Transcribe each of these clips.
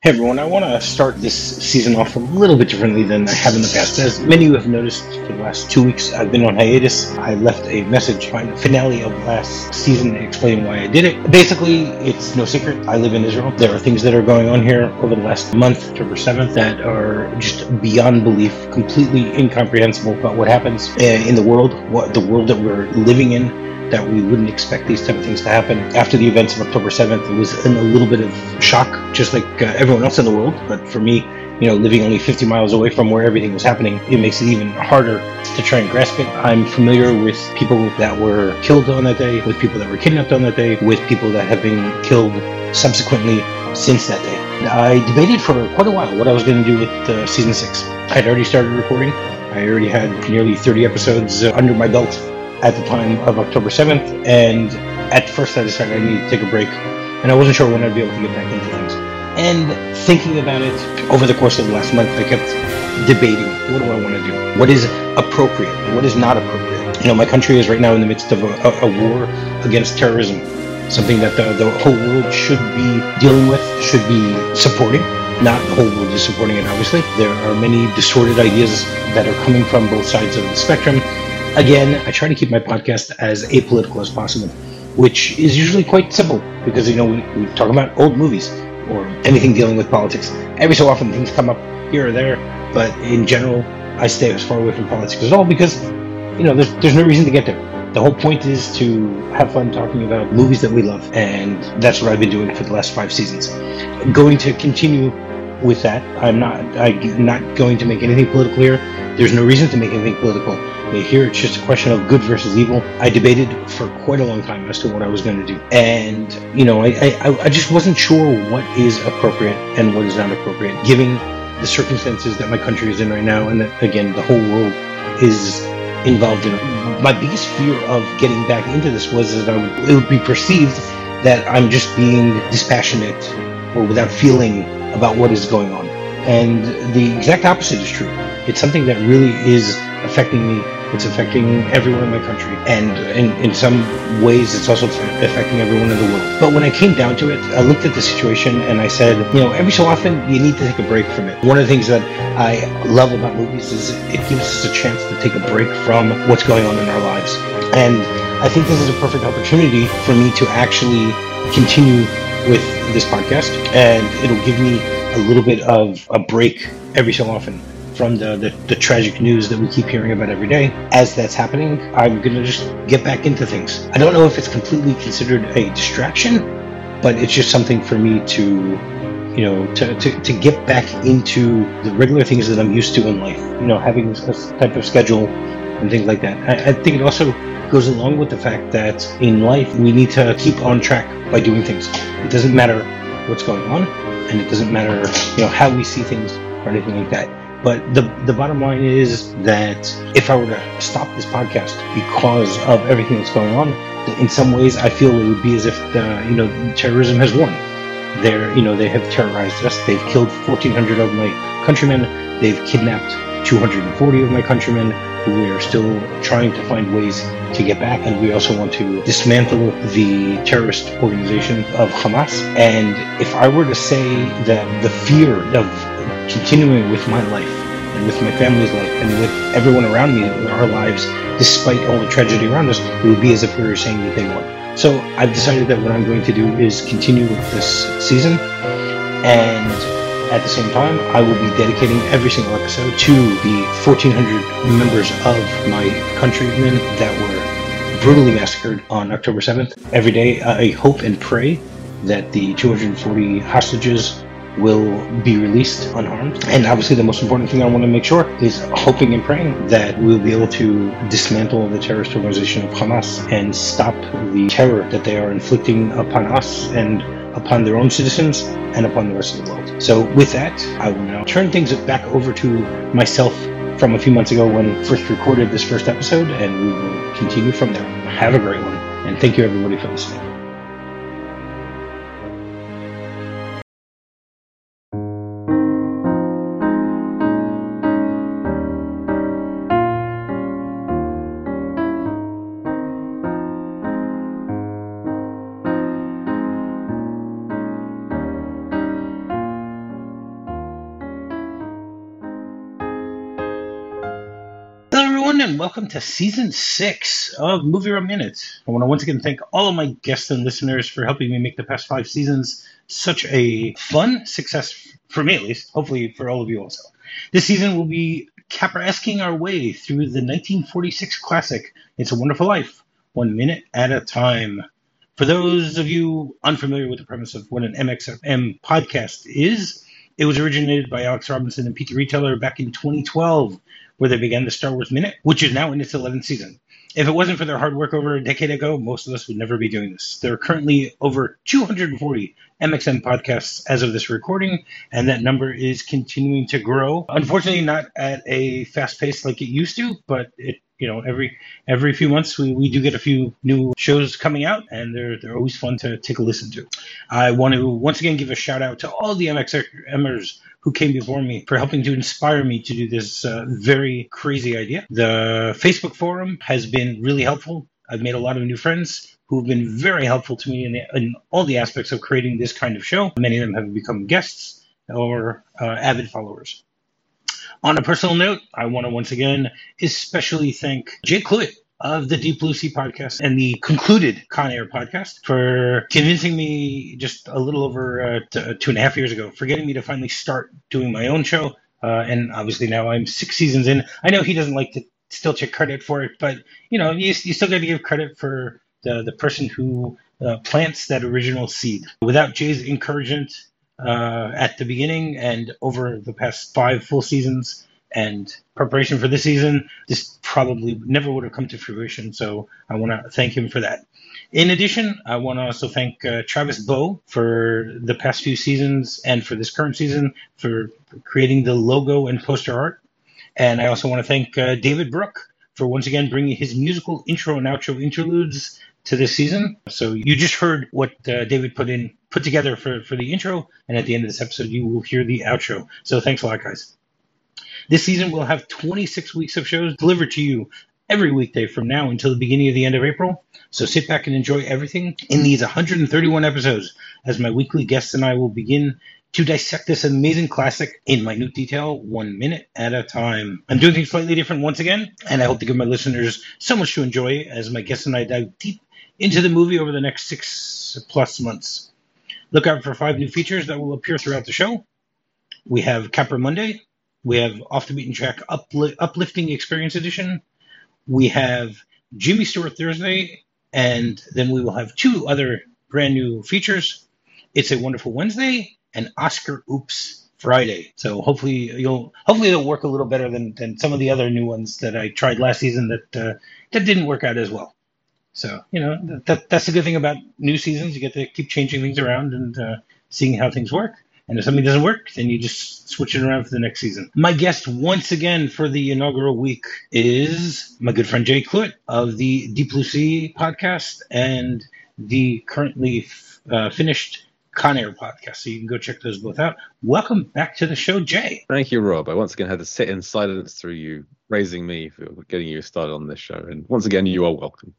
Hey everyone, I want to start this season off a little bit differently than I have in the past. As many of you have noticed, for the last 2 weeks I've been on hiatus. I left a message on the finale of last season explaining why I did it. Basically, it's no secret, I live in Israel. There are things that are going on here over the last month, October 7th, that are just beyond belief, completely incomprehensible about what happens in the world, what the world that we're living in, that we wouldn't expect these type of things to happen. After the events of October 7th, it was in a little bit of shock, just like everyone else in the world. But for me, living only 50 miles away from where everything was happening, it makes it even harder to try and grasp it. I'm familiar with people that were killed on that day, with people that were kidnapped on that day, with people that have been killed subsequently since that day. I debated for quite a while what I was going to do with season 6. I'd already started recording. I already had nearly 30 episodes under my belt at the time of October 7th, and at first I decided I needed to take a break, and I wasn't sure when I'd be able to get back into things. And thinking about it over the course of the last month, I kept debating, what do I want to do? What is appropriate? What is not appropriate? My country is right now in the midst of a war against terrorism, something that the whole world should be dealing with, should be supporting. Not the whole world is supporting it, obviously. There are many distorted ideas that are coming from both sides of the spectrum. Again, I try to keep my podcast as apolitical as possible, which is usually quite simple because, we talk about old movies or anything dealing with politics. Every so often things come up here or there, but in general, I stay as far away from politics as all because, there's no reason to get there. The whole point is to have fun talking about movies that we love, and that's what I've been doing for the last 5 seasons. Going to continue with that. I'm not going to make anything political here. There's no reason to make anything political. Here it's just a question of good versus evil. I debated for quite a long time as to what I was going to do. And, I just wasn't sure what is appropriate and what is not appropriate, given the circumstances that my country is in right now, and that, again, the whole world is involved in it. My biggest fear of getting back into this was that it would be perceived that I'm just being dispassionate or without feeling about what is going on. And the exact opposite is true. It's something that really is affecting me. It's affecting everyone in my country. And in some ways, it's also affecting everyone in the world. But when I came down to it, I looked at the situation and I said, every so often, you need to take a break from it. One of the things that I love about movies is it gives us a chance to take a break from what's going on in our lives. And I think this is a perfect opportunity for me to actually continue with this podcast. And it'll give me a little bit of a break every so often from the tragic news that we keep hearing about every day. As that's happening, I'm going to just get back into things. I don't know if it's completely considered a distraction, but it's just something for me to get back into the regular things that I'm used to in life. Having a type of schedule and things like that. I think it also goes along with the fact that in life, we need to keep on track by doing things. It doesn't matter what's going on, and it doesn't matter, how we see things or anything like that. But the bottom line is that if I were to stop this podcast because of everything that's going on, in some ways I feel it would be as if terrorism has won. They have terrorized us. They've killed 1,400 of my countrymen. They've kidnapped 240 of my countrymen who we are still trying to find ways to get back. And we also want to dismantle the terrorist organization of Hamas. And if I were to say that the fear of continuing with my life and with my family's life and with everyone around me, with our lives, despite all the tragedy around us, it would be as if we were saying that they won. So I've decided that what I'm going to do is continue with this season, and at the same time, I will be dedicating every single episode to the 1,400 members of my countrymen that were brutally massacred on October 7th. Every day, I hope and pray that the 240 hostages will be released unharmed. And obviously the most important thing I want to make sure is hoping and praying that we'll be able to dismantle the terrorist organization of Hamas and stop the terror that they are inflicting upon us and upon their own citizens and upon the rest of the world. So with that, I will now turn things back over to myself from a few months ago when I first recorded this first episode, and we will continue from there. Have a great one, and thank you everybody for listening. everyone, and welcome to Season 6 of Movie Room Minutes. I want to once again thank all of my guests and listeners for helping me make the past 5 seasons such a fun success, for me at least, hopefully for all of you also. This season will be Capra-esking our way through the 1946 classic, It's a Wonderful Life, 1 minute at a time. For those of you unfamiliar with the premise of what an MXM podcast is, it was originated by Alex Robinson and Peter Retailer back in 2012, where they began the Star Wars Minute, which is now in its 11th season. If it wasn't for their hard work over a decade ago, most of us would never be doing this. There are currently over 240 MXM podcasts as of this recording, and that number is continuing to grow. Unfortunately, not at a fast pace like it used to, but every few months we do get a few new shows coming out, and they're always fun to take a listen to. I want to once again give a shout out to all the MXMers who came before me for helping to inspire me to do this very crazy idea. The Facebook forum has been really helpful. I've made a lot of new friends who have been very helpful to me in all the aspects of creating this kind of show. Many of them have become guests or avid followers. On a personal note, I want to once again especially thank Jay Cluitt of the Deep Blue Sea podcast and the concluded Con Air podcast for convincing me just a little over 2.5 years ago, for getting me to finally start doing my own show. And obviously now I'm 6 seasons in. I know he doesn't like to still take credit for it, but you still got to give credit for the person who plants that original seed. Without Jay's encouragement at the beginning and over the past 5 full seasons and preparation for this season, this probably never would have come to fruition. So I want to thank him for that. In addition, I want to also thank Travis Bow for the past few seasons and for this current season for creating the logo and poster art. And I also want to thank David Brooke for once again bringing his musical intro and outro interludes to this season. So you just heard what David put together for the intro, and at the end of this episode, you will hear the outro. So thanks a lot, guys. This season will have 26 weeks of shows delivered to you every weekday from now until the beginning of the end of April. So sit back and enjoy everything in these 131 episodes as my weekly guests and I will begin to dissect this amazing classic in minute detail, 1 minute at a time. I'm doing things slightly different once again, and I hope to give my listeners so much to enjoy as my guests and I dive deep into the movie over the next 6+ months. Look out for 5 new features that will appear throughout the show. We have Capra Monday. We have Off the Beaten Track Uplifting Experience Edition. We have Jimmy Stewart Thursday, and then we will have 2 other brand new features. It's a Wonderful Wednesday and Oscar Oops Friday. So hopefully they'll work a little better than some of the other new ones that I tried last season that didn't work out as well. So that's the good thing about new seasons. You get to keep changing things around and seeing how things work. And if something doesn't work, then you just switch it around for the next season. My guest once again for the inaugural week is my good friend Jay Cluitt of the Deep Blue Sea podcast and the currently finished Con Air podcast. So you can go check those both out. Welcome back to the show, Jay. Thank you, Rob. I once again had to sit in silence through you praising me for getting you started on this show. And once again, you are welcome.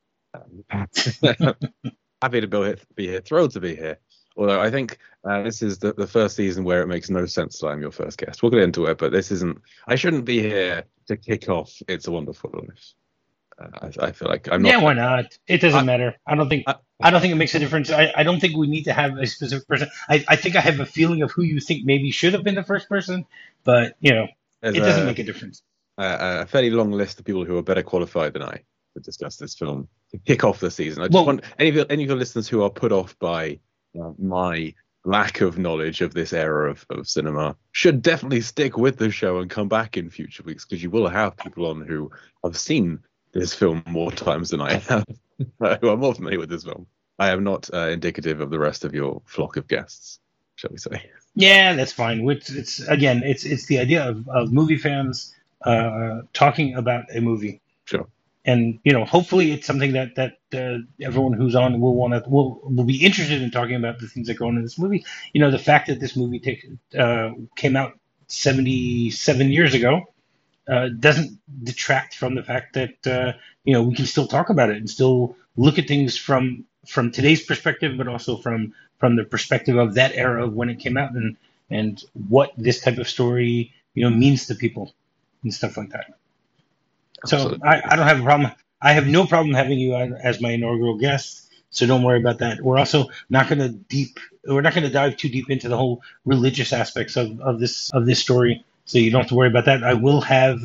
Happy to be here. Thrilled to be here. Although I think this is the first season where it makes no sense that I'm your first guest. We'll get into it, but I shouldn't be here to kick off It's a Wonderful Life. I feel like I'm not. Yeah, why not? It doesn't matter. I don't think it makes a difference. I don't think we need to have a specific person. I think I have a feeling of who you think maybe should have been the first person, but it doesn't make a difference. A fairly long list of people who are better qualified than I to discuss this film to kick off the season. I just want any of your listeners who are put off by my lack of knowledge of this era of cinema should definitely stick with the show and come back in future weeks, because you will have people on who have seen this film more times than I have, who are more familiar with this film. I am not indicative of the rest of your flock of guests, shall we say. Yeah, that's fine. It's the idea of movie fans talking about a movie. Sure. And hopefully it's something that everyone who's on will be interested in talking about the things that go on in this movie. The fact that this movie came out 77 years ago doesn't detract from the fact that we can still talk about it and still look at things from today's perspective, but also from the perspective of that era of when it came out and what this type of story means to people and stuff like that. So I don't have a problem. I have no problem having you as my inaugural guest. So don't worry about that. We're also not going to We're not going to dive too deep into the whole religious aspects of this story. So you don't have to worry about that. I will have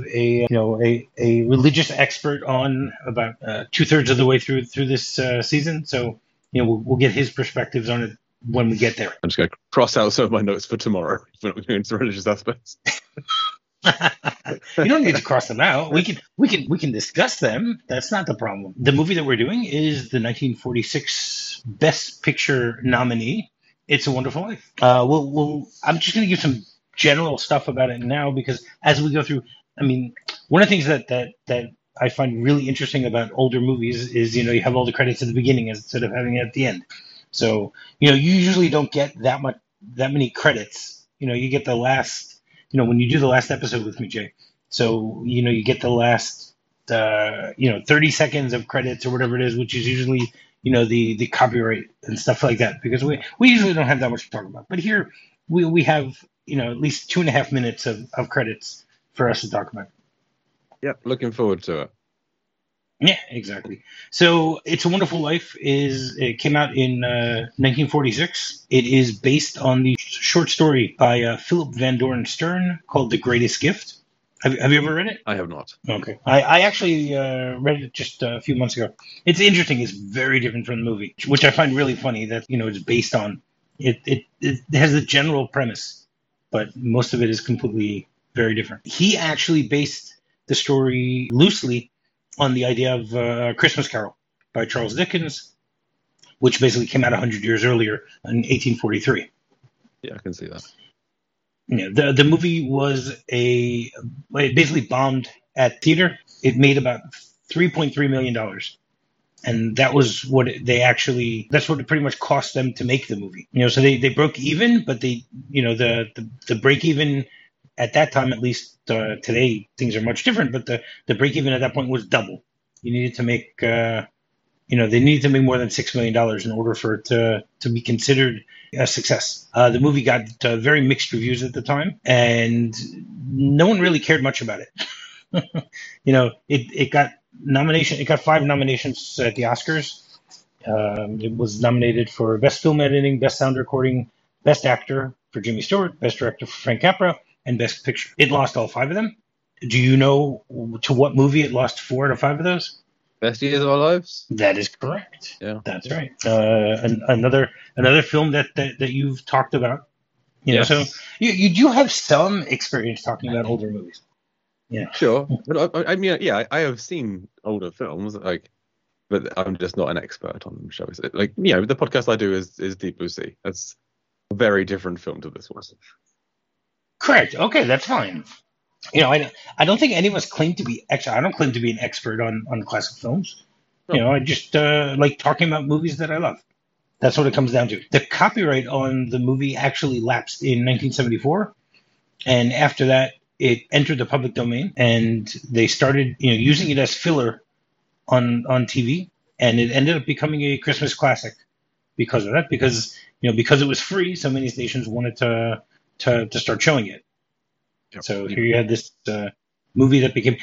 a religious expert on about 2/3 of the way through this season. So we'll get his perspectives on it when we get there. I'm just going to cross out some of my notes for tomorrow. We're not going into religious aspects. You don't need to cross them out. We can discuss them. That's not the problem. The movie that we're doing is the 1946 Best Picture nominee, It's a Wonderful Life. I'm just going to give some general stuff about it now because as we go through, I mean, one of the things that I find really interesting about older movies is you have all the credits at the beginning instead of having it at the end. So you usually don't get that many credits. You get the last. When you do the last episode with me, Jay. So, you get the last, 30 seconds of credits or whatever it is, which is usually, the copyright and stuff like that, because we usually don't have that much to talk about. But here we have, at least 2.5 minutes of credits for us to talk about. Yep, looking forward to it. Yeah, exactly. So, It's a Wonderful Life it came out in 1946. It is based on the short story by Philip Van Doren Stern called The Greatest Gift. Have you ever read it? I have not. Okay. I actually read it just a few months ago. It's interesting. It's very different from the movie, which I find really funny that, it's based on. It has a general premise, but most of it is completely very different. He actually based the story loosely on the idea of Christmas Carol by Charles Dickens, which basically came out 100 years earlier in 1843. Yeah, I can see that. Yeah, the movie it basically bombed at theater. It made about $3.3 million. And that was what that's what it pretty much cost them to make the movie. So they broke even, but the break even at that time, at least today, things are much different. But the break even at that point was double. You needed to make, they needed to make more than $6 million in order for it to be considered a success. The movie got very mixed reviews at the time, and no one really cared much about it. It got nomination. It got 5 nominations at the Oscars. It was nominated for Best Film Editing, Best Sound Recording, Best Actor for Jimmy Stewart, Best Director for Frank Capra, and Best Picture. It lost all 5 of them. Do you know to what movie it lost 4 out of 5 of those? Best Years of Our Lives? That is correct. Yeah, that's right. Another film that you've talked about. Yes. So you do have some experience talking about older movies. Yeah, sure. But I mean, yeah, I have seen older films, but I'm just not an expert on them, shall we say? The podcast I do is Deep Blue Sea. That's a very different film to this one. Correct. Okay, that's fine. I don't think any of us claim to be I don't claim to be an expert on classic films. No. I just like talking about movies that I love. That's what it comes down to. The copyright on the movie actually lapsed in 1974, and after that, it entered the public domain, and they started using it as filler on TV, and it ended up becoming a Christmas classic because of that. Because it was free, so many stations wanted to start showing it. Yep. So here you had this movie that became.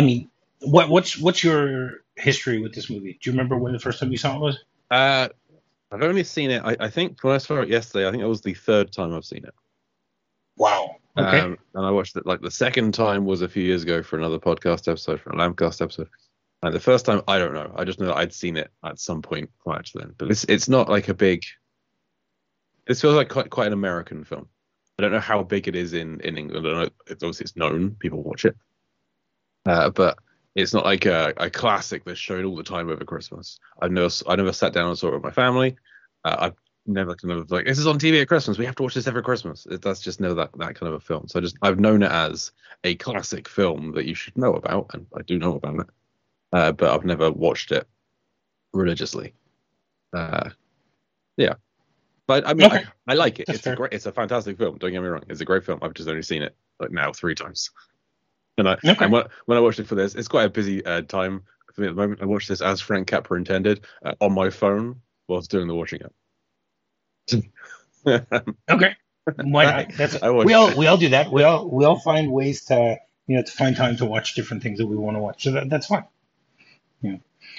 What's your history with this movie? Do you remember when the first time you saw it was? I've only seen it. I think when I saw it yesterday, I think it was the 3rd time I've seen it. Wow. Okay. And I watched it the second time was a few years ago for another podcast episode, for a Lambcast episode. And the first time, I don't know. I just know that I'd seen it at some point prior to then. But it's not like a big. This feels like quite an American film. I don't know how big it is in England. I don't know. Obviously, it's known. People watch it. But it's not like a classic that's shown all the time over Christmas. I never sat down and saw it with my family. I've never kind of this is on TV at Christmas. We have to watch this every Christmas. That's just never that kind of a film. So I've known it as a classic film that you should know about, and I do know about it. But I've never watched it religiously. Yeah. But I mean, okay. I like it. It's a fantastic film. Don't get me wrong. It's a great film. I've just only seen it now 3 times. And when I watched it for this, it's quite a busy time for me at the moment. I watched this as Frank Capra intended on my phone whilst doing the washing up. Okay. Why not? We all do that. We all find ways to to find time to watch different things that we want to watch. So that's fine. Yeah.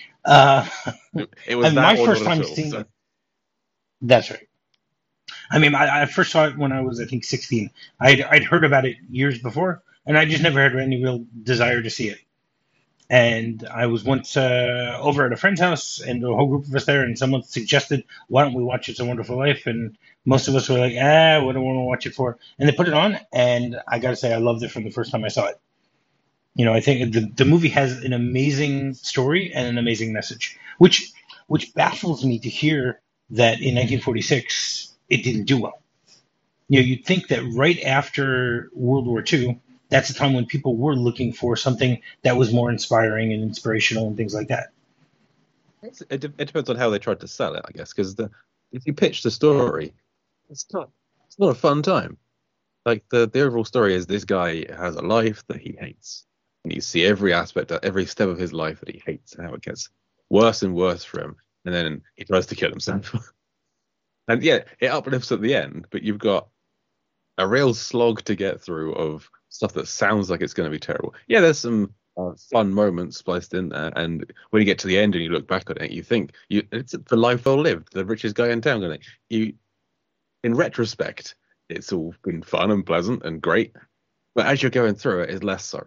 It was my first time seeing. So. That's right. I mean, I first saw it when I was, I think, 16. I'd heard about it years before, and I just never had any real desire to see it. And I was once over at a friend's house, and a whole group of us there, and someone suggested, "Why don't we watch It's a Wonderful Life?" And most of us were like, what do I want to watch it for? And they put it on, and I got to say, I loved it from the first time I saw it. I think the movie has an amazing story and an amazing message, which baffles me to hear that in 1946 it didn't do well. You'd think that right after World War II, that's the time when people were looking for something that was more inspiring and inspirational and things like that. It depends on how they tried to sell it, I guess, because if you pitch the story, it's not a fun time. Like the overall story is this guy has a life that he hates. And you see every aspect, every step of his life that he hates, and how it gets worse and worse for him. And then he tries to kill himself. And yeah, it uplifts at the end, but you've got a real slog to get through of stuff that sounds like it's going to be terrible. Yeah, there's some fun moments spliced in there, and when you get to the end and you look back on it, you think it's the life well lived, the richest guy in town. In retrospect, it's all been fun and pleasant and great, but as you're going through it, it's less so.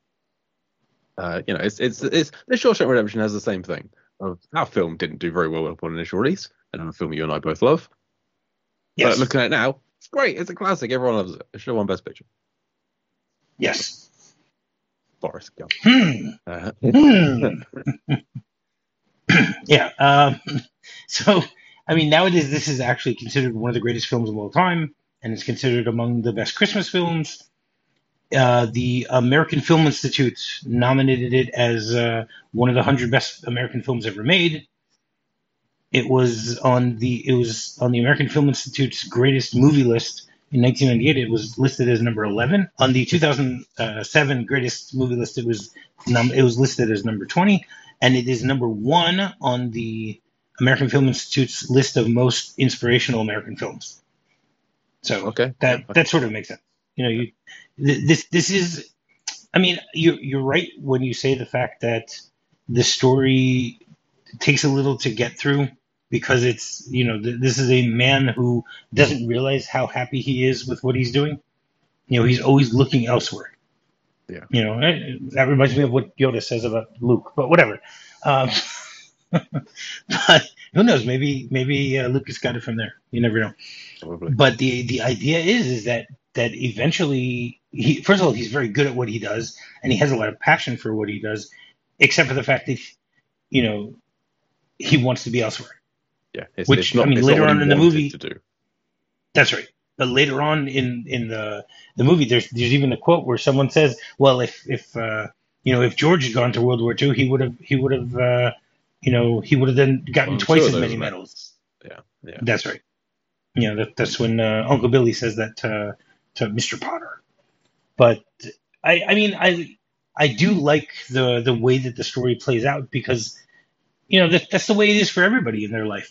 It's the Shawshank Redemption has the same thing. Our film didn't do very well upon initial release, and a film you and I both love. Yes. But looking at it now, it's great. It's a classic. Everyone loves it. It should have won Best Picture. Yes. Forrest Gump. Yeah. So, I mean, nowadays this is actually considered one of the greatest films of all time, and it's considered among the best Christmas films. The American Film Institute nominated it as one of the 100 best American films ever made. It was on the American Film Institute's greatest movie list in 1998. It was listed as number 11. On the 2007 greatest movie list, it was listed as number 20, and it is number 1 on the American Film Institute's list of most inspirational American films. So that sort of makes sense. This is, I mean, you're right when you say the fact that the story takes a little to get through, because it's, this is a man who doesn't realize how happy he is with what he's doing. He's always looking elsewhere. Yeah. That reminds me of what Yoda says about Luke, but whatever. But who knows? Maybe Lucas got it from there. You never know. Probably. But the idea is that eventually, first of all, he's very good at what he does, and he has a lot of passion for what he does, except for the fact that, he wants to be elsewhere. Yeah. Later on in the movie, to do. That's right. But later on in the movie, there's even a quote where someone says, "Well, if George had gone to World War II, he would have then gotten twice as many medals." Yeah. That's right. That's when Uncle Billy says that to Mr. Potter. But I do like the way that the story plays out, because that's the way it is for everybody in their life.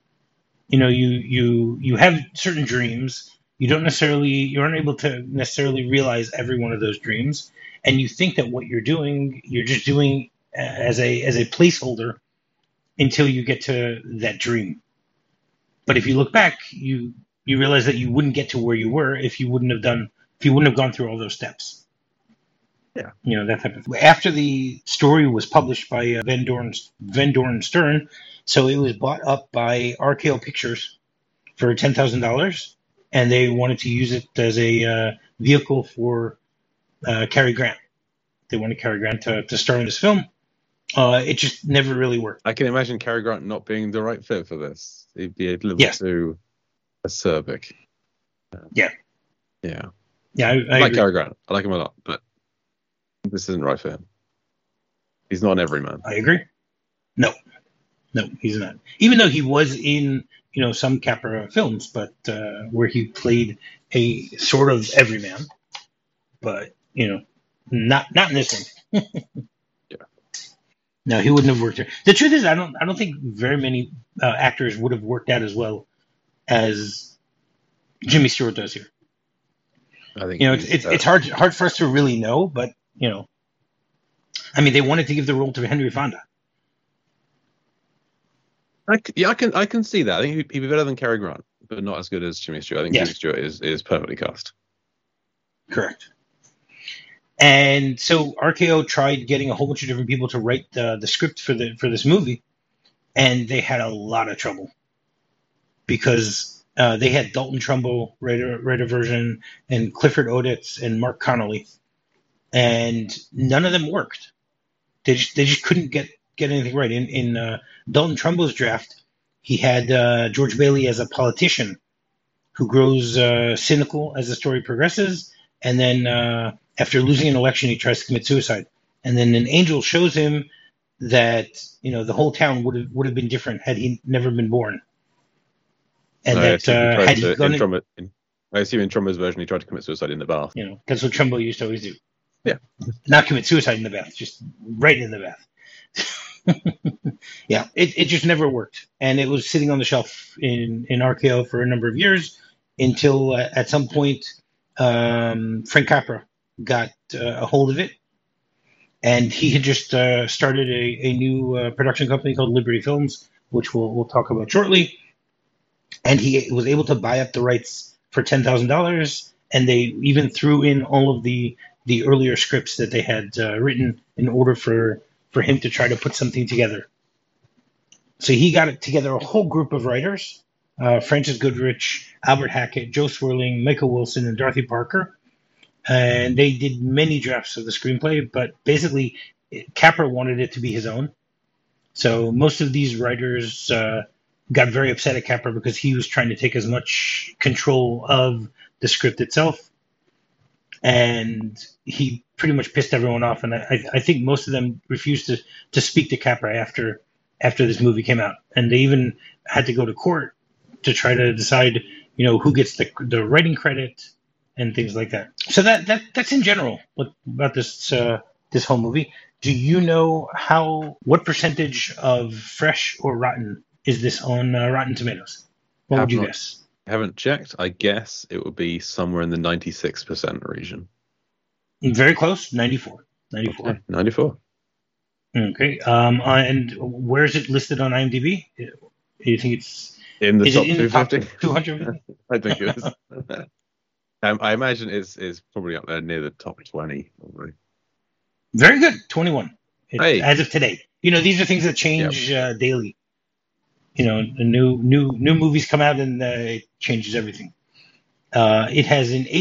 You have certain dreams. You're unable to necessarily realize every one of those dreams, and you think that what you're just doing as a placeholder until you get to that dream. But if you look back, you realize that you wouldn't get to where you were if you wouldn't have gone through all those steps. Yeah. That type of thing. After the story was published by Van Doren Stern, so it was bought up by RKO Pictures for $10,000, and they wanted to use it as a vehicle for Cary Grant. They wanted Cary Grant to star in this film. It just never really worked. I can imagine Cary Grant not being the right fit for this. He'd be a little too acerbic. Yeah. I agree. like Cary Grant. I like him a lot, but this isn't right for him. He's not an everyman. I agree. No, he's not. Even though he was in, some Capra films, but where he played a sort of everyman, but not in this one. Yeah. No, he wouldn't have worked there. The truth is, I don't think very many actors would have worked out as well as Jimmy Stewart does here. I think it's hard for us to really know, but I mean, they wanted to give the role to Henry Fonda. I can see that. I think he'd be better than Cary Grant, but not as good as Jimmy Stewart. I think Jimmy Stewart is perfectly cast. Correct. And so RKO tried getting a whole bunch of different people to write the script for this movie, and they had a lot of trouble because they had Dalton Trumbo write a version, and Clifford Odets and Mark Connolly, and none of them worked. They just couldn't get anything right. In Dalton Trumbo's draft, he had George Bailey as a politician who grows cynical as the story progresses, and then after losing an election, he tries to commit suicide. And then an angel shows him that the whole town would have been different had he never been born. And I assume in Trumbo's version, he tried to commit suicide in the bath. That's what Trumbo used to always do. Yeah, not commit suicide in the bath, just right in the bath. Yeah, it just never worked, and it was sitting on the shelf in RKO for a number of years until at some point Frank Capra got a hold of it, and he had just started a new production company called Liberty Films, which we'll talk about shortly. And he was able to buy up the rights for $10,000, and they even threw in all of the earlier scripts that they had written in order for him to try to put something together. So he got together a whole group of writers, Francis Goodrich, Albert Hackett, Joe Swerling, Michael Wilson, and Dorothy Parker. And they did many drafts of the screenplay, but basically Capra wanted it to be his own. So most of these writers got very upset at Capra because he was trying to take as much control of the script itself. And he pretty much pissed everyone off. And I think most of them refused to speak to Capra after this movie came out. And they even had to go to court to try to decide, who gets the writing credit and things like that. So that's in general about this whole movie. Do you know what percentage of fresh or rotten is this on Rotten Tomatoes? What would you guess? I haven't checked. I guess it would be somewhere in the 96% region. Very close. 94. Okay, 94. Okay. And where is it listed on IMDb? Do you think it's in the top 250? 250? I think it is. I imagine it's probably up there near the top 20. Probably. Very good. 21. As of today. These are things that change daily. The new movies come out and it changes everything. It has an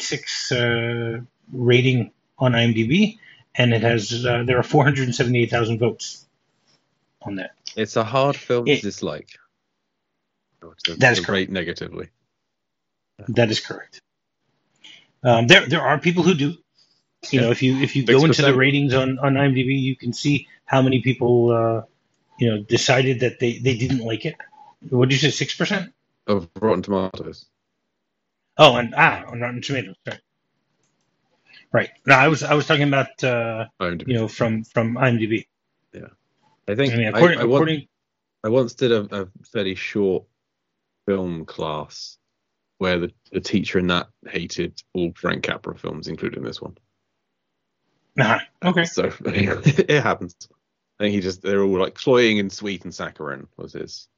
8.6 rating on IMDb, and it has there are 478,000 votes on that. It's a hard film to dislike. That is correct. Rate negatively. That is correct. There are people who do. If you go into the ratings on IMDb, you can see how many people decided that they didn't like it. What did you say, 6%? Of Rotten Tomatoes. Oh, on Rotten Tomatoes, right. No, I was talking about IMDb. from IMDb. Yeah, I think I once did a fairly short film class where the teacher in that hated all Frank Capra films, including this one. Okay. So it happens. I think they're all like cloying and sweet and saccharine was his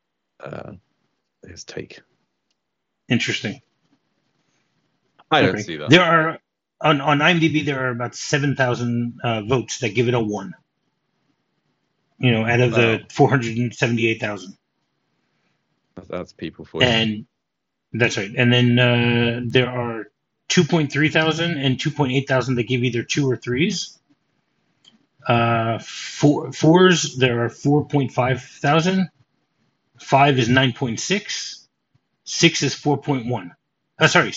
take. Interesting. I don't see that. There are on IMDb there are about 7,000 votes that give it a 1. Out of the 478,000. That's people for you. And that's right. And then there are 2.3 thousand and 2.8 thousand that give either 2 or 3s. Fours, there are 4.5 thousand. 5 is 9.6. 6 is 4.1.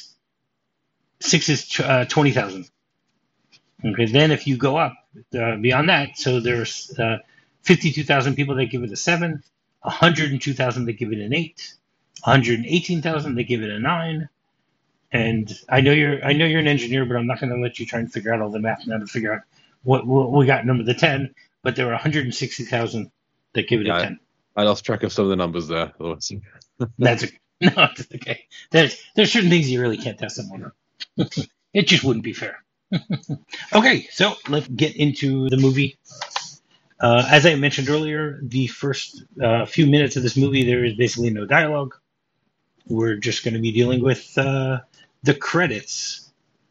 6 is 20,000. Okay, then if you go up beyond that, so there's 52,000 people that give it a 7, 102,000 that give it an 8, 118,000 that give it a 9. And I know you're an engineer, but I'm not going to let you try and figure out all the math now to figure out what we got number the 10. But there are 160,000 that give it a 10. I lost track of some of the numbers there. That's okay. There's certain things you really can't test someone on. It just wouldn't be fair. Okay, so let's get into the movie. As I mentioned earlier, the first few minutes of this movie, there is basically no dialogue. We're just going to be dealing with the credits.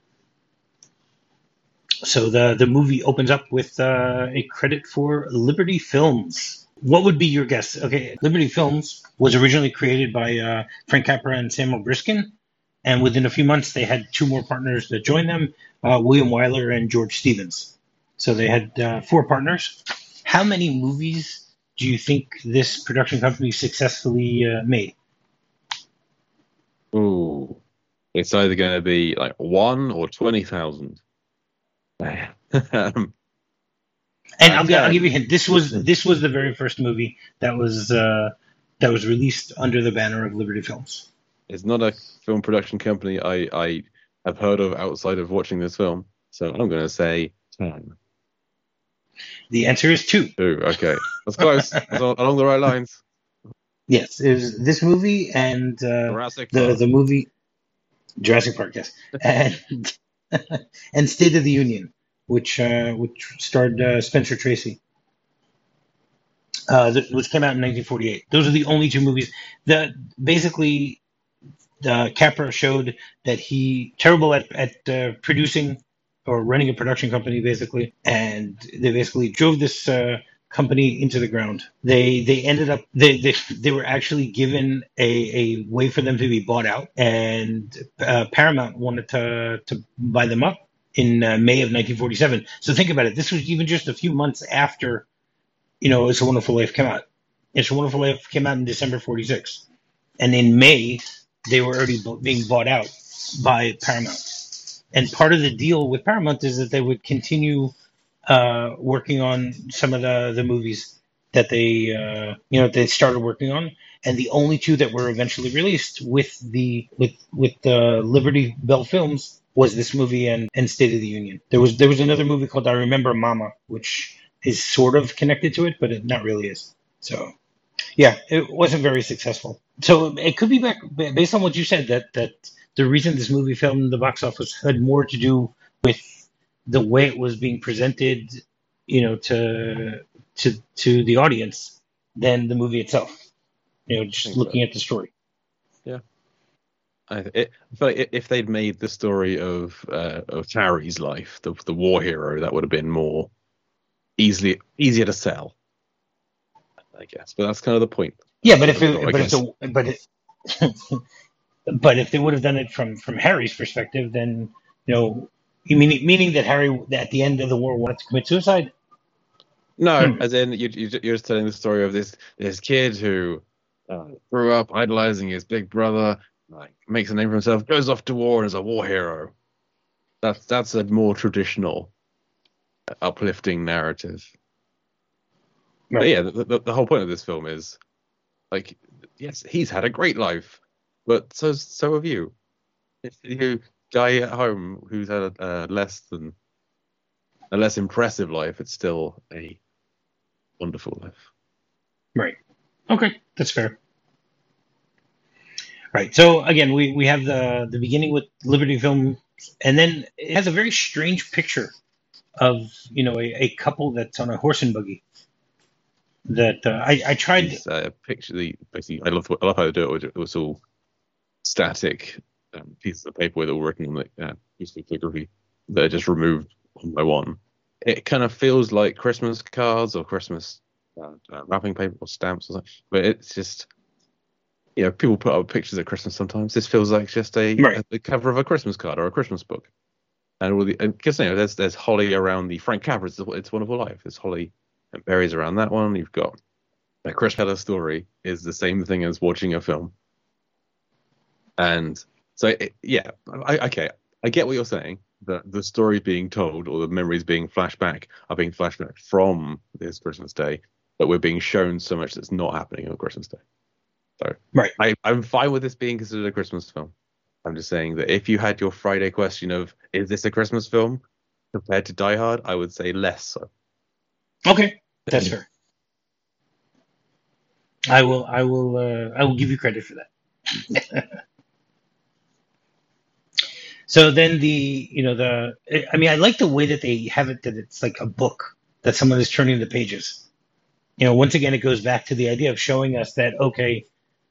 So the movie opens up with a credit for Liberty Films. What would be your guess? Okay, Liberty Films was originally created by Frank Capra and Samuel Briskin, and within a few months they had two more partners that joined them, William Wyler and George Stevens. So they had four partners. How many movies do you think this production company successfully made? Ooh, it's either going to be like 1 or 20,000. And I'll give you a hint. This was the very first movie that was released under the banner of Liberty Films. It's not a film production company I have heard of outside of watching this film, so I'm going to say 10. The answer is 2. Ooh, okay, that's close. That's along the right lines. Yes, it was this movie and Jurassic Park. the movie Jurassic Park, yes, and and State of the Union, which starred Spencer Tracy, which came out in 1948. Those are the only two movies that basically Capra showed that he terrible at producing or running a production company, basically, and they basically drove this company into the ground. They ended up they were actually given a way for them to be bought out, and Paramount wanted to buy them up in May of 1947. So think about it. This was even just a few months after, It's a Wonderful Life came out. It's a Wonderful Life came out in December 46, and in May they were already being bought out by Paramount. And part of the deal with Paramount is that they would continue working on some of the movies that they started working on, and the only two that were eventually released with the Liberty Bell Films was this movie and State of the Union. There was another movie called I Remember Mama, which is sort of connected to it, but it not really is. So yeah, it wasn't very successful. So it could be based on what you said that the reason this movie failed in the box office had more to do with the way it was being presented, to the audience than the movie itself. Just looking at the story. Yeah, I feel like if they'd made the story of Harry's life, the war hero, that would have been more easier to sell, I guess. But that's kind of the point. Yeah, but but if they would have done it from Harry's perspective, then meaning that Harry at the end of the war wanted to commit suicide. No, as in you're just telling the story of this kid who grew up idolizing his big brother, makes a name for himself, goes off to war and is a war hero. That's a more traditional, uplifting narrative. Right. But yeah, the whole point of this film is, yes, he's had a great life, but so have you. If you guy at home who's had a less impressive life, it's still a wonderful life. Right. Okay, that's fair. Right. So again, we have the beginning with Liberty Film, and then it has a very strange picture of a couple that's on a horse and buggy. That I tried. Picture basically. I love how they do it. It was all static pieces of paper that were written on the piece of calligraphy that are just removed one by one. It kind of feels like Christmas cards or Christmas wrapping paper or stamps or something. But it's just, people put up pictures at Christmas sometimes. This feels like just a cover of a Christmas card or a Christmas book. And because there's holly around the Frank Capra. It's a Wonderful Life. There's holly and berries around that one. You've got a Chris Heller story is the same thing as watching a film. And so, I get what you're saying. That the story being told or the memories being flashed back are being flashed back from this Christmas Day, but we're being shown so much that's not happening on Christmas Day. So I'm fine with this being considered a Christmas film. I'm just saying that if you had your Friday question of, is this a Christmas film compared to Die Hard, I would say less so. Okay, that's fair. I will give you credit for that. So then I like the way that they have it, that it's like a book that someone is turning the pages. Once again, it goes back to the idea of showing us that, okay,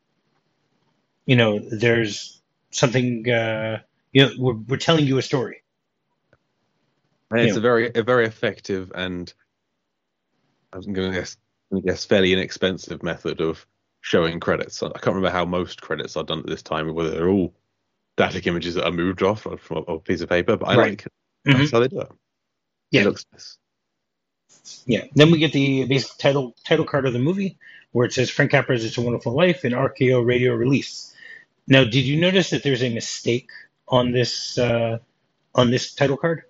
there's something, we're telling you a story. And it's a very effective, and I'm going to guess fairly inexpensive method of showing credits. I can't remember how most credits are done at this time, whether they're all static images that are moved off from a piece of paper, but I like that's how they do it. Yeah. It looks nice. Yeah. Then we get the basic title card of the movie, where it says Frank Capra's It's a Wonderful Life and RKO radio release. Now, did you notice that there's a mistake on this title card?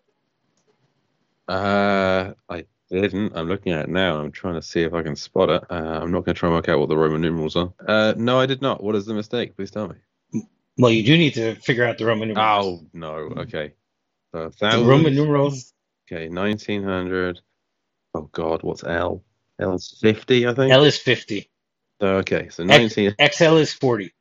I didn't. I'm looking at it now. I'm trying to see if I can spot it. I'm not going to try and work out what the Roman numerals are. No, I did not. What is the mistake? Please tell me. Well, you do need to figure out the Roman numerals. Oh, no. Okay. The Roman numerals. Okay, 1900. Oh, God, what's L? L is 50, I think? L is 50. Okay, so 19... XL is 40.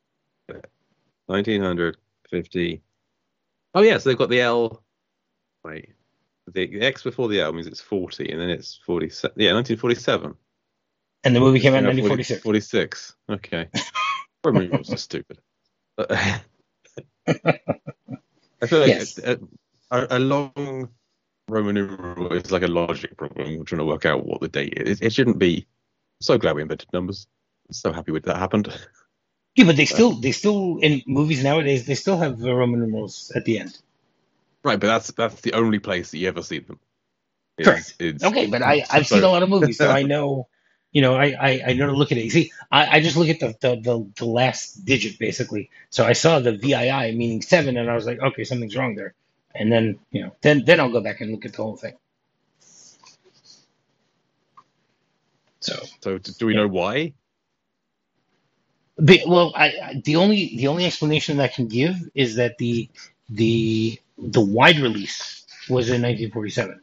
1950. Oh, yeah, so they've got the L... Wait. The X before the L means it's 40, and then it's 47. Yeah, 1947. And the movie came out in 1946. 46. Okay. Roman numerals are stupid. I feel like a long Roman numeral is like a logic problem. We're trying to work out what the date is. It shouldn't be. I'm so glad we invented numbers. I'm so happy with that happened. Yeah, but they still in movies nowadays, they still have the Roman numerals at the end. Right, but that's the only place that you ever see them. Correct. Okay, but I've seen a lot of movies, so I know, I know to look at it. You see, I just look at the last digit basically. So I saw the VII meaning 7, and I was like, okay, something's wrong there. And then then I'll go back and look at the whole thing. So do we know why? Well, the only explanation that I can give is that the wide release was in 1947.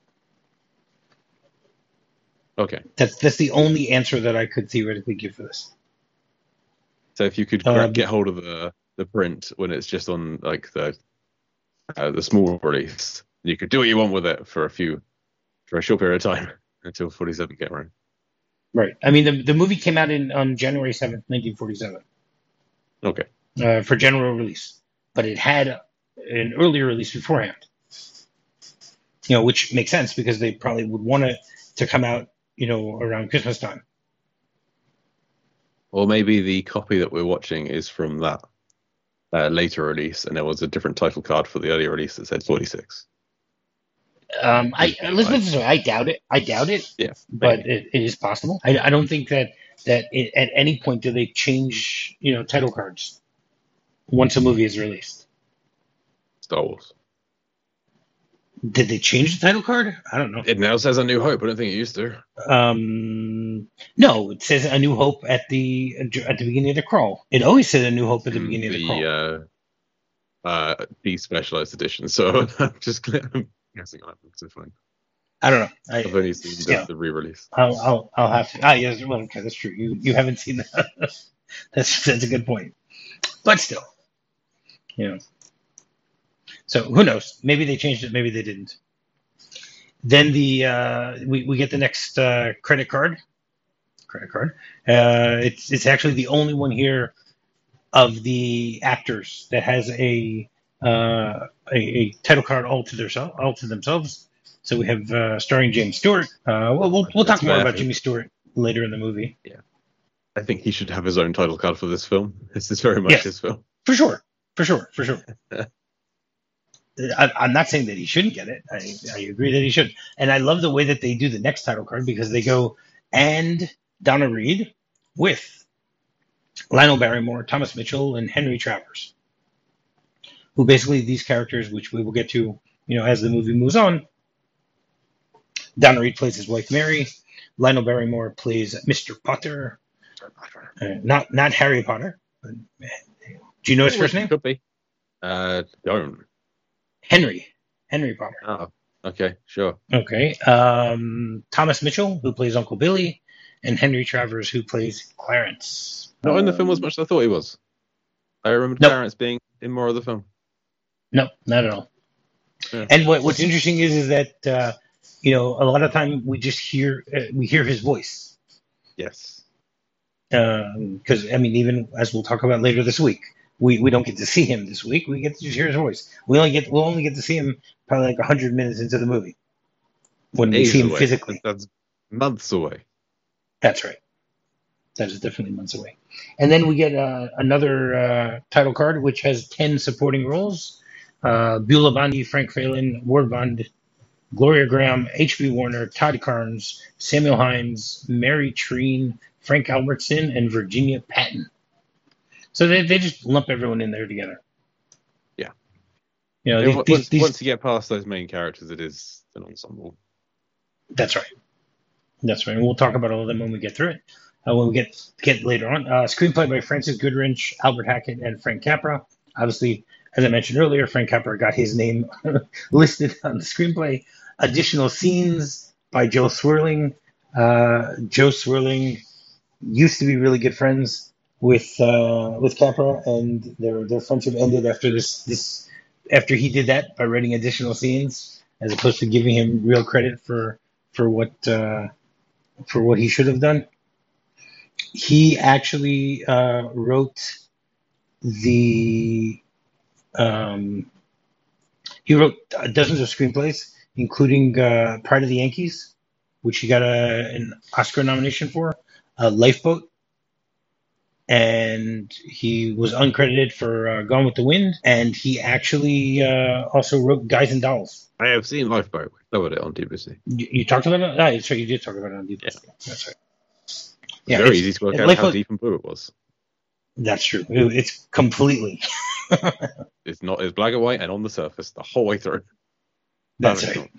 Okay. That's the only answer that I could theoretically give for this. So if you could get hold of the print when it's just on like the small release, you could do what you want with it for a short period of time until 47 came around. Right. I mean, the movie came out on January 7th, 1947. Okay. For general release, but it had an earlier release beforehand. Which makes sense because they probably would want it to come out, around Christmas time. Or maybe the copy that we're watching is from that later release, and there was a different title card for the earlier release that said 46. Let's put it this way. I doubt it. Yeah, but it is possible. I don't think that at any point do they change, title cards once a movie is released. Star Wars. Did they change the title card? I don't know. It now says A New Hope. I don't think it used to. No, it says A New Hope at the beginning of the crawl. It always said A New Hope at the beginning of the crawl. The specialized edition. So I'm just guessing on it. It's fine. I don't know. I've only seen the re-release. I'll have to. Yes, well, okay, that's true. You haven't seen that. That's a good point. But still, So who knows? Maybe they changed it. Maybe they didn't. Then we get the next credit card. It's actually the only one here of the actors that has a title card all to themselves. So we have starring James Stewart. We'll talk more about Jimmy Stewart later in the movie. Yeah, I think he should have his own title card for this film. This is very much his film. For sure. I'm not saying that he shouldn't get it. I agree that he should. And I love the way that they do the next title card because they go, and Donna Reed with Lionel Barrymore, Thomas Mitchell, and Henry Travers, who basically these characters, which we will get to, as the movie moves on. Donna Reed plays his wife Mary. Lionel Barrymore plays Mr. Potter. Not Harry Potter. But, do you know his first name? Could be. Don't. Henry Potter. Oh, okay, sure. Okay. Thomas Mitchell, who plays Uncle Billy, and Henry Travers, who plays Clarence. Not in the film as much as I thought he was. I remember Clarence being in more of the film. No, not at all. Yeah. And what's interesting is that a lot of time we just hear his voice. Yes. Because I mean, even as we'll talk about later this week, we don't get to see him this week. We get to just hear his voice. We'll only get to see him probably like 100 minutes into the movie when we see him physically. That's months away. That's right. That is definitely months away. And then we get another title card which has 10 supporting roles: Beulah Bondi, Frank Phelan, Ward Bond, Gloria Graham, H.B. Warner, Todd Carnes, Samuel Hines, Mary Treen, Frank Albertson, and Virginia Patton. So they just lump everyone in there together. Yeah. Once you get past those main characters, it is an ensemble. That's right. That's right. And we'll talk about all of them when we get through it. When we get later on. Screenplay by Francis Goodrich, Albert Hackett, and Frank Capra. Obviously, as I mentioned earlier, Frank Capra got his name listed on the screenplay. Additional scenes by Joe Swirling. Joe Swirling used to be really good friends with Capra, and their friendship ended after after he did that by writing additional scenes, as opposed to giving him real credit for what he should have done. He actually wrote he wrote dozens of screenplays, including Pride of the Yankees, which he got an Oscar nomination for, Lifeboat, and he was uncredited for Gone with the Wind, and he actually also wrote Guys and Dolls. I have seen Lifeboat. I covered it on BBC. You talked about it? Oh, sorry, you did talk about it on BBC. Yeah. That's right. Yeah, very easy to work out how deep and blue it was. That's true. It's completely. It's not. It's black and white and on the surface the whole way through. That's right.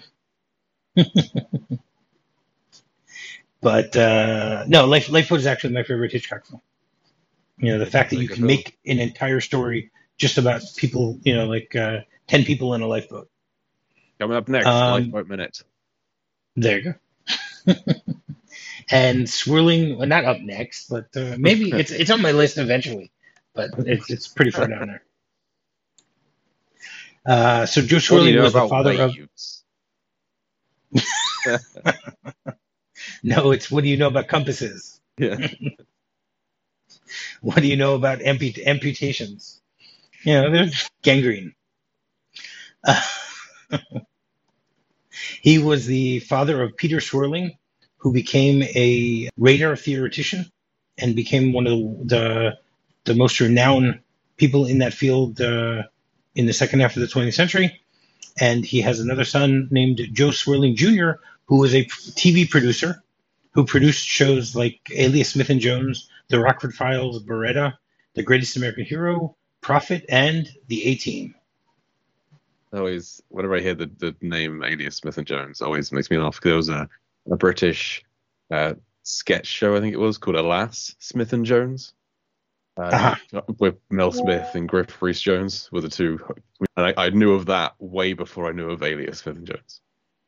But no, Lifeboat is actually my favorite Hitchcock film. The fact that you can make an entire story just about people, like 10 people in a lifeboat. Coming up next, Lifeboat Minute. There you go. And Swirling, well, not up next, but maybe it's on my list eventually. But it's pretty far down there. So Joe Swirling was the father of. No, it's what do you know about compasses? Yeah. What do you know about amputations? There's gangrene. He was the father of Peter Swirling, who became a radar theoretician and became one of the most renowned people in that field in the second half of the 20th century. And he has another son named Joe Swirling Jr., who was a TV producer who produced shows like Alias Smith and Jones, The Rockford Files, Beretta, The Greatest American Hero, Prophet, and The A-Team. Always, whenever I hear the name Alias Smith and Jones, always makes me laugh, because there was a British sketch show, I think it was, called Alas, Smith and Jones, with Mel Smith and Griff Rhys-Jones were the two. And I knew of that way before I knew of Alias Smith and Jones.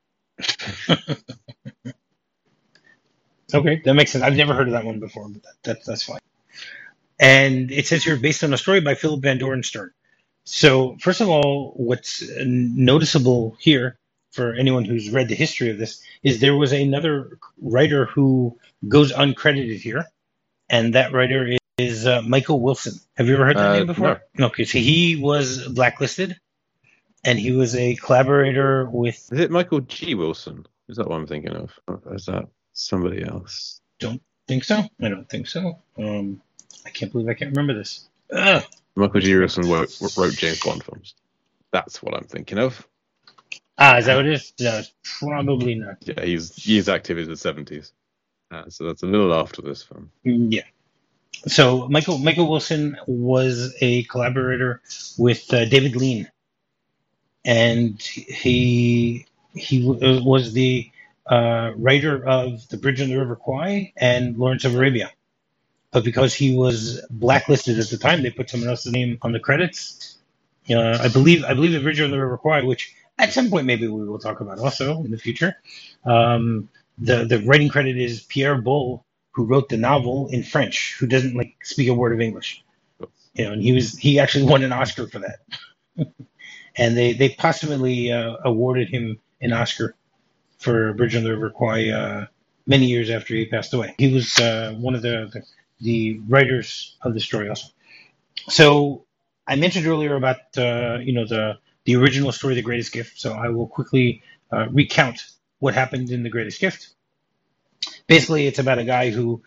Okay, that makes sense. I've never heard of that one before, but that's fine. And it says here, based on a story by Philip Van Doren Stern. So, first of all, what's noticeable here for anyone who's read the history of this is there was another writer who goes uncredited here, and that writer is Michael Wilson. Have you ever heard that name before? No. Okay, so he was blacklisted, and he was a collaborator with... Is it Michael G. Wilson? Is that what I'm thinking of? Or is that somebody else? Don't think so. I don't think so. I can't believe I can't remember this. Michael G. Wilson wrote James Bond films. That's what I'm thinking of. Is that what it is? No, probably not. Yeah, he's active in the 70s. So that's a little after this film. Yeah. So Michael Wilson was a collaborator with David Lean, and he was the writer of The Bridge on the River Kwai and Lawrence of Arabia. But because he was blacklisted at the time, they put someone else's name on the credits. I believe The Bridge on the River Kwai, which at some point maybe we will talk about also in the future. The writing credit is Pierre Boulle, who wrote the novel in French, who doesn't speak a word of English. And he actually won an Oscar for that. and they posthumously awarded him an Oscar for Bridge on the River Kwai many years after he passed away. He was one of the writers of the story also. So I mentioned earlier about the original story, The Greatest Gift. So I will quickly recount what happened in The Greatest Gift. Basically, it's about a guy who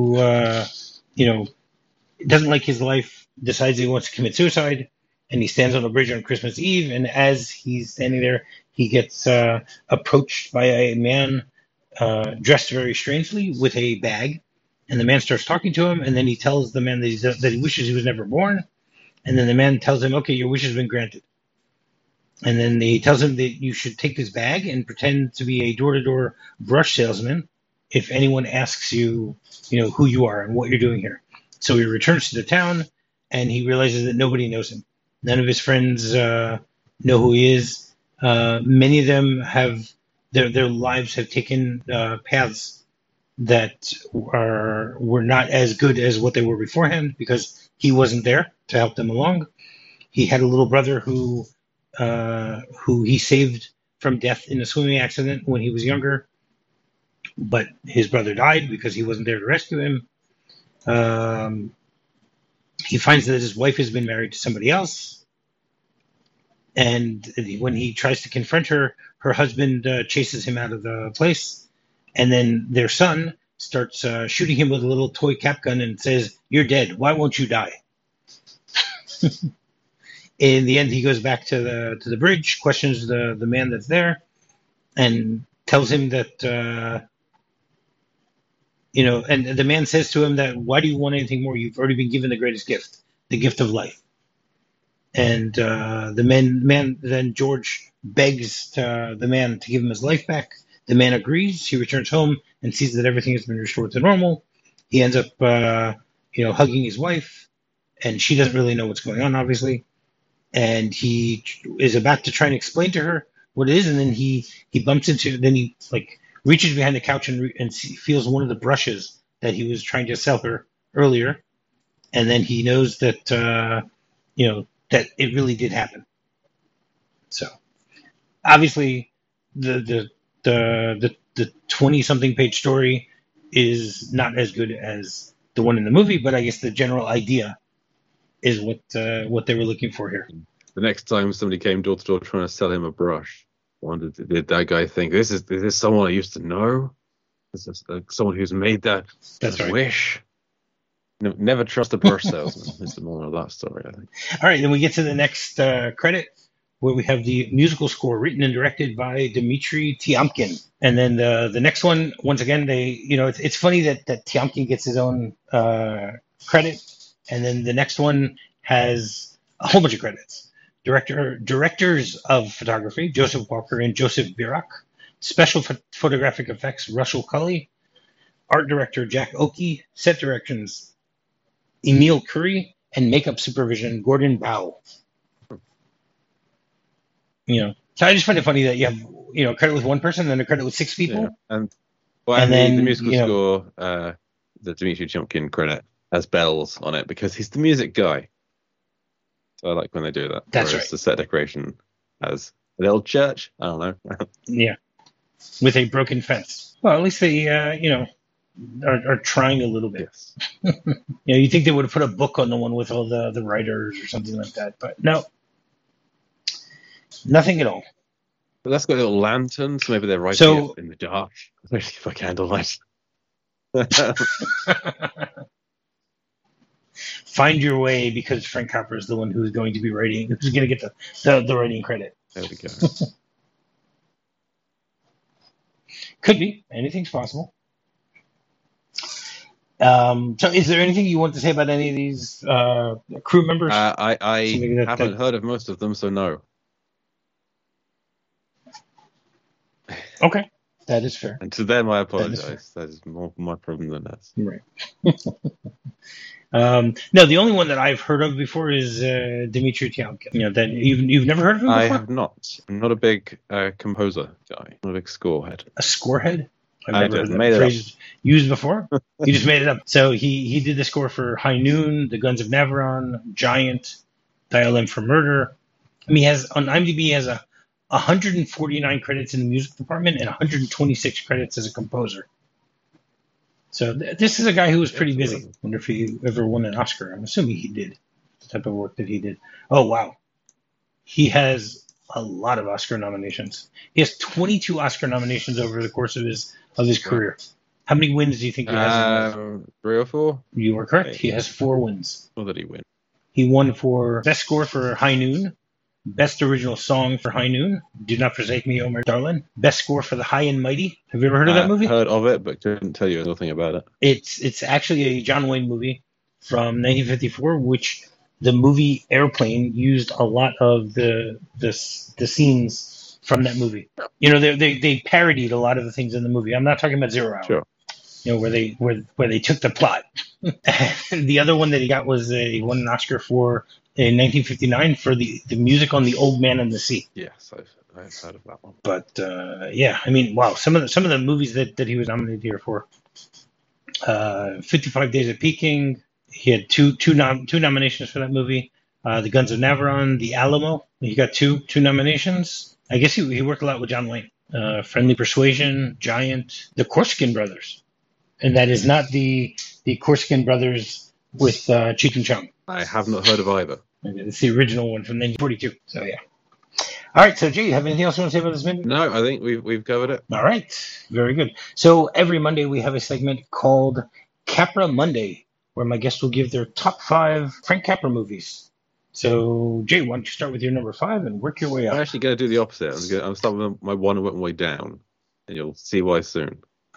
doesn't like his life, decides he wants to commit suicide, and he stands on a bridge on Christmas Eve. And as he's standing there, he gets approached by a man dressed very strangely with a bag. And the man starts talking to him, and then he tells the man that he wishes he was never born. And then the man tells him, okay, your wish has been granted. And then he tells him that you should take this bag and pretend to be a door-to-door brush salesman if anyone asks you, who you are and what you're doing here. So he returns to the town, and he realizes that nobody knows him. None of his friends know who he is. Many of them have their lives have taken paths that were not as good as what they were beforehand because he wasn't there to help them along. He had a little brother who he saved from death in a swimming accident when he was younger, but his brother died because he wasn't there to rescue him. He finds that his wife has been married to somebody else, and when he tries to confront her, her husband chases him out of the place. And then their son starts shooting him with a little toy cap gun and says, "You're dead. Why won't you die?" In the end, he goes back to the bridge, questions the man that's there, and tells him that, and the man says to him that, "Why do you want anything more? You've already been given the greatest gift, the gift of life." And the man then George begs the man to give him his life back. The man agrees. He returns home and sees that everything has been restored to normal. He ends up, hugging his wife, and she doesn't really know what's going on, obviously. And he is about to try and explain to her what it is, and then he bumps into. Then he reaches behind the couch and feels one of the brushes that he was trying to sell her earlier, and then he knows that that it really did happen. So, obviously, the 20-something page story is not as good as the one in the movie, but I guess the general idea is what they were looking for here. The next time somebody came door to door trying to sell him a brush, did that guy think this is someone I used to know? This is someone who's made that wish? No, never trust a brush salesman. Is the moral of that story, I think. All right, then we get to the next credit, where we have the musical score written and directed by Dmitri Tiomkin. And then the next one, once again, it's funny that Tiomkin gets his own credit, and then the next one has a whole bunch of credits. Directors of photography, Joseph Walker and Joseph Birak. Special photographic effects, Russell Cully. Art director, Jack Oakey. Set directions, Emil Curry. And makeup supervision, Gordon Bow. So I just find it funny that you have credit with one person and then a credit with six people. Yeah. And then the musical score, the Dmitri Tiomkin credit has bells on it because he's the music guy. So I like when they do that. That's Whereas right. The set decoration has a little church. I don't know. Yeah, with a broken fence. Well, at least they are trying a little bit. Yes. You think they would have put a book on the one with all the writers or something like that, but no. Nothing at all. But that's got a little lantern, so maybe they're writing it in the dark, especially for candlelight. Find your way, because Frank Capra is the one who's going to be writing, who's going to get the writing credit. There we go. Could be. Anything's possible. So is there anything you want to say about any of these crew members? I haven't heard of most of them, so no. Okay, that is fair. And to them, I apologize. That is more my problem than that. Right. No, the only one that I've heard of before is Dmitri Tiomkin. That you've never heard of him before? I have not. I'm not a big composer guy. I'm not a big score head. A score head? I've never heard that phrase used before. You just made it up. So he did the score for High Noon, The Guns of Navarone, Giant, Dial M for Murder, I mean, he has on IMDb he has 149 credits in the music department and 126 credits as a composer. So this is a guy who was pretty busy. I wonder if he ever won an Oscar. I'm assuming he did. The type of work that he did. Oh wow, he has a lot of Oscar nominations. He has 22 Oscar nominations over the course of his career. How many wins do you think he has? 3 or 4. You are correct. He has 4 wins. What did he win? He won for Best Score for High Noon, Best Original Song for High Noon, Do Not Forsake Me, Omar Darlin, Best Score for The High and Mighty. Have you ever heard of that movie? Heard of it, but couldn't tell you anything about it. It's actually a John Wayne movie from 1954, which the movie Airplane used a lot of the scenes from that movie. You know, they parodied a lot of the things in the movie. I'm not talking about 0 Hour. Sure. You know, where they took the plot. The other one that he got was he won an Oscar for in 1959 for the music on The Old Man and the Sea. Yes, I've heard of that one. But yeah, I mean, wow, some of the movies that he was nominated here for. 55 Days of Peking. He had two nominations for that movie. The Guns of Navarone, The Alamo. He got two nominations. I guess he worked a lot with John Wayne. Friendly Persuasion, Giant, The Corsican Brothers. And that is not the Corsican Brothers with Cheech and Chong. I have not heard of either. Okay, it's the original one from 1942. So yeah. All right. So Jay, you have anything else you want to say about this movie? No, I think we've covered it. All right. Very good. So every Monday we have a segment called Capra Monday, where my guests will give their top 5 Frank Capra movies. So Jay, why don't you start with your number 5 and work your way up? I'm actually going to do the opposite. I'm starting with my 1 and work my way down, and you'll see why soon.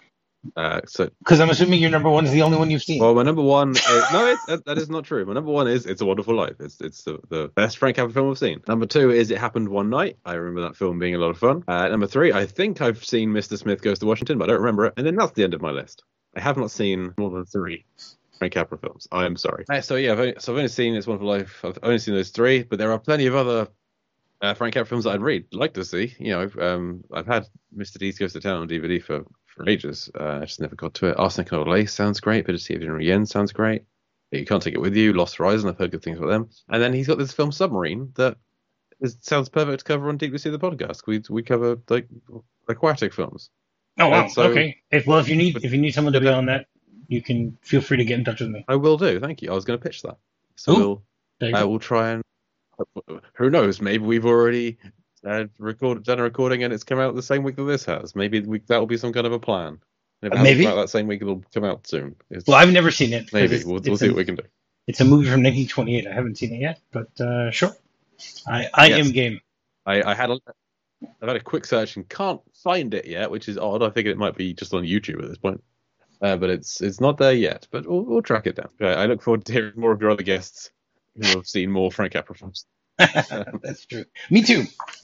Because I'm assuming your number 1 is the only one you've seen. Well, my number 1 is, that is not true. My number 1 is It's a Wonderful Life. It's the best Frank Capra film I've seen. Number 2 is It Happened One Night. I remember that film being a lot of fun. Number 3, I think I've seen Mr. Smith Goes to Washington, but I don't remember it. And then that's the end of my list. I have not seen more than 3 Frank Capra films. I am sorry. So yeah, I've only seen It's a Wonderful Life. I've only seen those 3, but there are plenty of other Frank Capra films that I'd like to see. You know, I've had Mr. Deeds Goes to Town on DVD for ages. I just never got to it. Arsenic and Old Lace sounds great. Bit of Sea of Yen sounds great. You Can't Take It With You, Lost Horizon, I've heard good things about them. And then he's got this film Submarine that sounds perfect to cover on Deep Blue Sea, the podcast. We cover like aquatic films. Oh wow, okay. If you need someone to be on that, you can feel free to get in touch with me. I will do. Thank you. I was going to pitch that. So we'll try and who knows? Maybe we've already done a recording and it's come out the same week that this has. Maybe that will be some kind of a plan. If it maybe that same week it'll come out soon. Well, I've never seen it. Maybe we'll see what we can do. It's a movie from 1928. I haven't seen it yet, but sure. I am game. I've had a quick search and can't find it yet, which is odd. I figured it might be just on YouTube at this point. But it's not there yet. But we'll track it down. I look forward to hearing more of your other guests who have seen more Frank Capra films. That's true. Me too.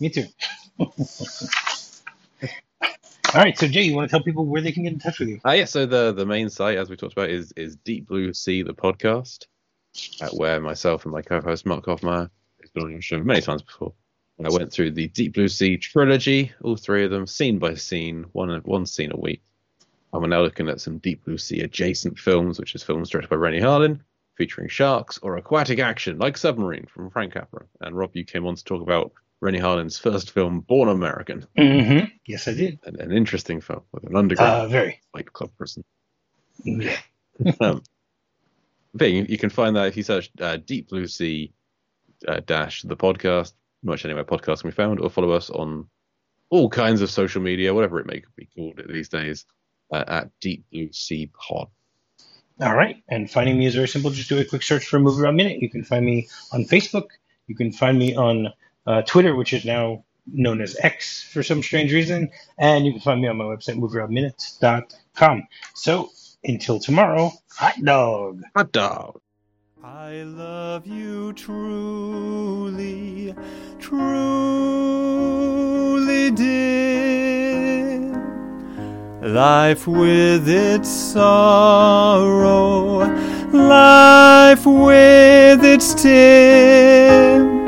All right, so Jay, you want to tell people where they can get in touch with you? Yeah, so the main site, as we talked about, is Deep Blue Sea, the podcast, where myself and my co-host Mark Hoffmeyer has been on your show many times before. I went through the Deep Blue Sea trilogy, all 3 of them, scene by scene, one scene a week. And we're now looking at some Deep Blue Sea adjacent films, which is films directed by Rennie Harlin, featuring sharks or aquatic action, like Submarine from Frank Capra. And Rob, you came on to talk about Rennie Harlin's first film, Born American. Mm-hmm. Yes, I did. An interesting film with an underground fight club person. Yeah. But you can find that if you search Deep Blue Sea dash the podcast, much anywhere podcast can be found, or follow us on all kinds of social media, whatever it may be called these days, at Deep Blue Sea Pod. All right. And finding me is very simple. Just do a quick search for Movie Rob Minute. You can find me on Facebook. You can find me on Twitter, which is now known as X for some strange reason. And you can find me on my website, movierobminute.com. So until tomorrow, hot dog. Hot dog. I love you truly, truly, dear. Life with its sorrow, life with its tears.